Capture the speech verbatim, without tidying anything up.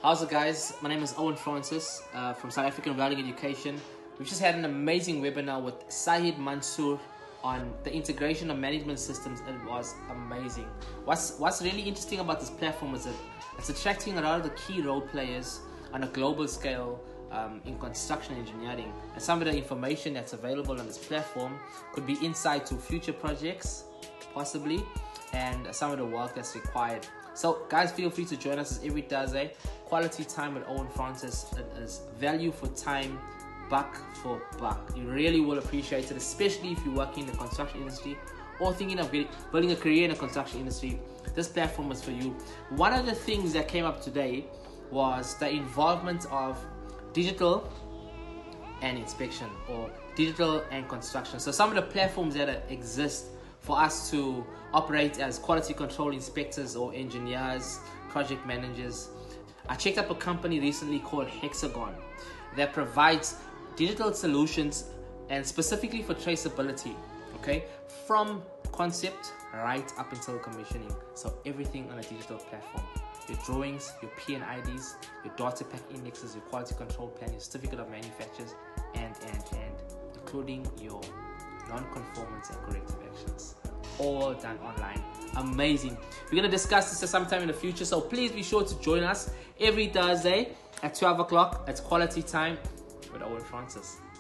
How's it, guys? My name is Owen Francis uh, from South African Welding Education. We've just had an amazing webinar with Saeed Mansoor on the integration of management systems. It was amazing. What's what's really interesting about this platform is that it's attracting a lot of the key role players on a global scale um, in construction engineering. And some of the information that's available on this platform could be insight to future projects, possibly, and some of the work that's required. So guys, feel free to join us every Thursday. Quality time with Owen Francis. It is value for time, buck for buck. You really will appreciate it, especially if you're working in the construction industry or thinking of getting, building a career in the construction industry. This platform is for you. One of the things that came up today was the involvement of digital and inspection, or digital and construction. So some of the platforms that exist for us to operate as quality control inspectors or engineers, project managers. I checked up a company recently called Hexagon that provides digital solutions and specifically for traceability, okay, from concept right up until commissioning. So everything on a digital platform. Your drawings, your P N I Ds, your data pack indexes, your quality control plan, your certificate of manufacturers, and, and, and, including your non-conformance and corrective actions. All done online. Amazing. We're going to discuss this sometime in the future, so please be sure to join us every Thursday at twelve o'clock. It's quality time with Owen Francis.